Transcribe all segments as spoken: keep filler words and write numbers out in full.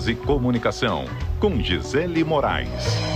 Voz e Comunicação, com Gisele Moraes.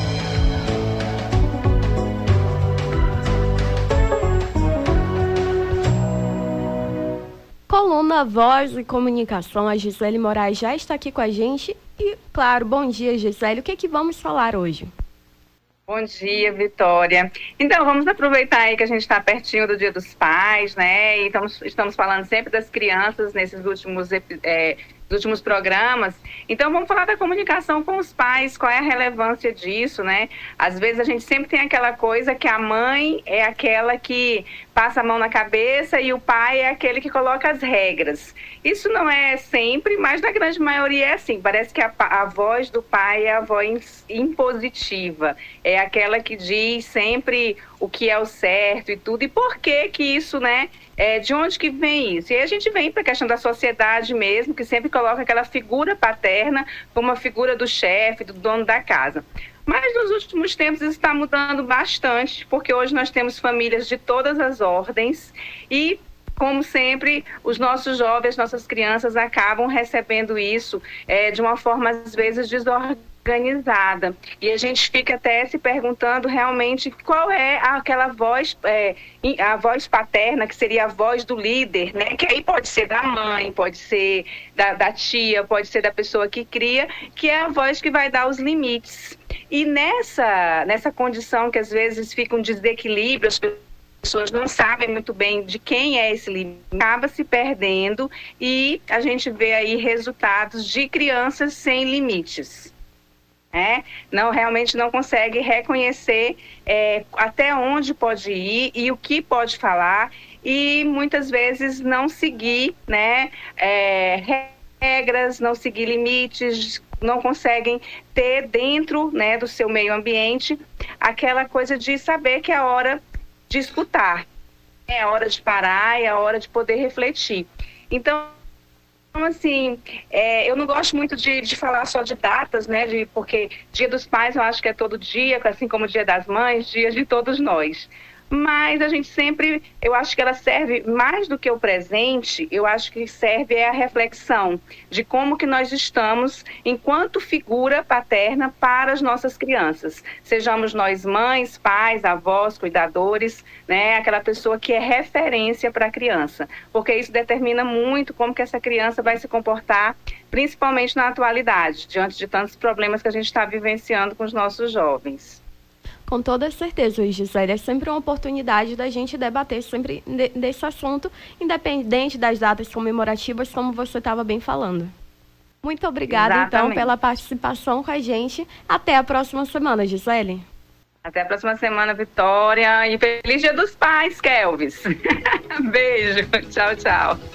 Coluna Voz e Comunicação, a Gisele Moraes já está aqui com a gente. E, claro, bom dia, Gisele. O que é que vamos falar hoje? Bom dia, Vitória. Então, vamos aproveitar aí que a gente está pertinho do Dia dos Pais, né? E estamos, estamos falando sempre das crianças nesses últimos, é, últimos programas. Então, vamos falar da comunicação com os pais, qual é a relevância disso, né? Às vezes a gente sempre tem aquela coisa que a mãe é aquela que passa a mão na cabeça e o pai é aquele que coloca as regras. Isso não é sempre, mas na grande maioria é assim. Parece que a, a voz do pai é a voz impositiva, é aquela que diz sempre o que é o certo e tudo. E por que que isso, né? É, de onde que vem isso? E aí a gente vem para a questão da sociedade mesmo, que sempre coloca aquela figura paterna como a figura do chefe, do dono da casa. Mas nos últimos tempos isso está mudando bastante, porque hoje nós temos famílias de todas as ordens e, como sempre, os nossos jovens, nossas crianças acabam recebendo isso é, de uma forma, às vezes, desorganizada. E a gente fica até se perguntando realmente qual é aquela voz, é, a voz paterna, que seria a voz do líder, né? Que aí pode ser da mãe, pode ser da, da tia, pode ser da pessoa que cria, que é a voz que vai dar os limites. E nessa, nessa condição que às vezes fica um desequilíbrio, as pessoas não sabem muito bem de quem é esse limite, acaba se perdendo e a gente vê aí resultados de crianças sem limites. É, não, realmente não consegue reconhecer é, até onde pode ir e o que pode falar e muitas vezes não seguir, né, é, regras, não seguir limites, não conseguem ter dentro, né, do seu meio ambiente aquela coisa de saber que é a hora de escutar, é a hora de parar, é a hora de poder refletir. Então, assim, é, eu não gosto muito de, de falar só de datas, né, de, porque Dia dos Pais eu acho que é todo dia, assim como Dia das Mães, dia de todos nós. Mas a gente sempre, eu acho que ela serve mais do que o presente, eu acho que serve é a reflexão de como que nós estamos enquanto figura paterna para as nossas crianças. Sejamos nós mães, pais, avós, cuidadores, né, aquela pessoa que é referência para a criança. Porque isso determina muito como que essa criança vai se comportar, principalmente na atualidade, diante de tantos problemas que a gente está vivenciando com os nossos jovens. Com toda certeza, Gisele, é sempre uma oportunidade da gente debater sempre de, desse assunto, independente das datas comemorativas, como você estava bem falando. Muito obrigada, Exatamente. Então, pela participação com a gente. Até a próxima semana, Gisele. Até a próxima semana, Vitória. E feliz Dia dos Pais, Kelvis. Beijo. Tchau, tchau.